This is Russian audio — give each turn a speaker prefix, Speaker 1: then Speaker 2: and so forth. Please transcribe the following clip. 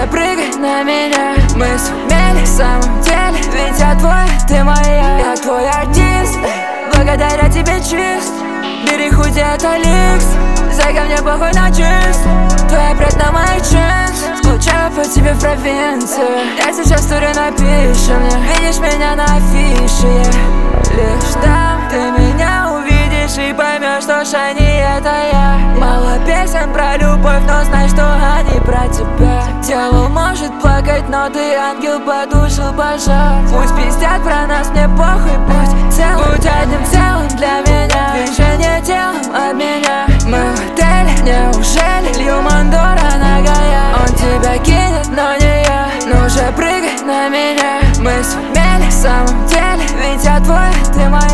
Speaker 1: же прыгай на меня. Мы сумели в самом деле, ведь я твой, ты моя. Я твой артист, благодаря тебе чист. Бери худи, это люкс. Зайка, мне похуй на чист. Твоя брат на моих джинс. Скучаю по тебе в провинции. Я сейчас туре напишу мне. Видишь меня на афише, лишь там ты меня увидишь и поймешь, что Шани это я. Мало песен про любовь, но знай, что они про тебя. Дьявол может плакать, но ты ангел, потушил пожар. Пусть пиздят про нас, мне похуй, будь целым. Будь одним целым для меня, движение телом от меня. Мы в отеле, неужели Лью Мандора нагая? Он тебя кинет, но не я. Ну же прыгай на меня. Мы сумели в самом деле, ведь я твой, ты моя.